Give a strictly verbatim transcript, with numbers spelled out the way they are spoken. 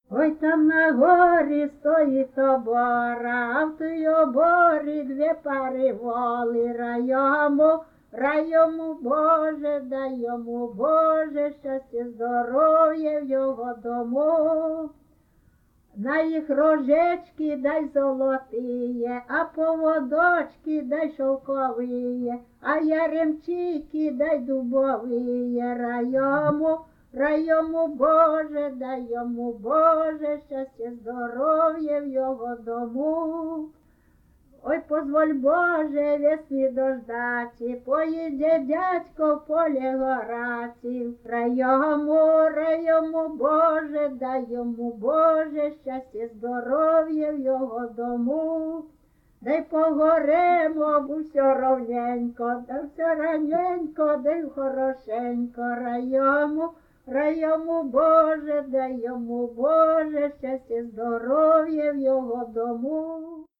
Ой, там на горі стоїть обора, а в той оборі дві пари воли. Рай йому, рай йому, Боже, дай йому, Боже, щастя, здоров'я в його дому. На їх рожечки дай золотиє, а поводочки дай шовковиє, а яремчики дай дубовиє. Рай йому, рай йому, Боже, дай йому, Боже, щастя, здоров'я в його дому. Ой, позволь, Боже, весни дождати, поїде дядько в поле гораці. Рай йому, рай йому, Боже, дай йому, Боже, щастя, здоров'я в його дому. Дай погоремо, бо все ровненько, да все раненько, дай хорошенько. Рай йому, рай йому, Боже, дай йому, Боже, щастя, здоров'я в його дому.